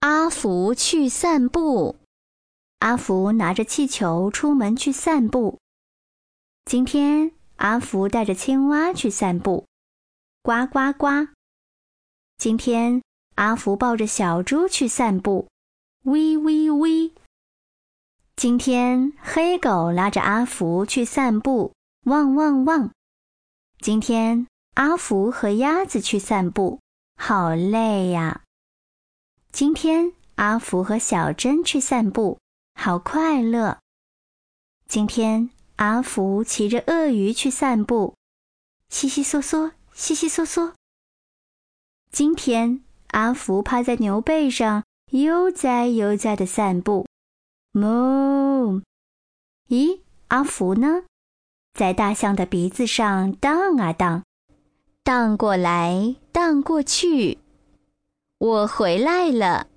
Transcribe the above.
阿福去散步。阿福拿着气球出门去散步。今天阿福带着青蛙去散步，呱呱呱。今天阿福抱着小猪去散步，喂喂喂。今天黑狗拉着阿福去散步，汪汪汪。今天阿福和鸭子去散步，好累呀。今天阿福和小珍去散步，好快乐。今天阿福骑着鳄鱼去散步，悉悉嗦嗦，悉悉嗦嗦。今天阿福趴在牛背上，悠哉悠哉地散步，哞。咦，阿福呢？在大象的鼻子上荡啊荡，荡过来，荡过去。我回来了。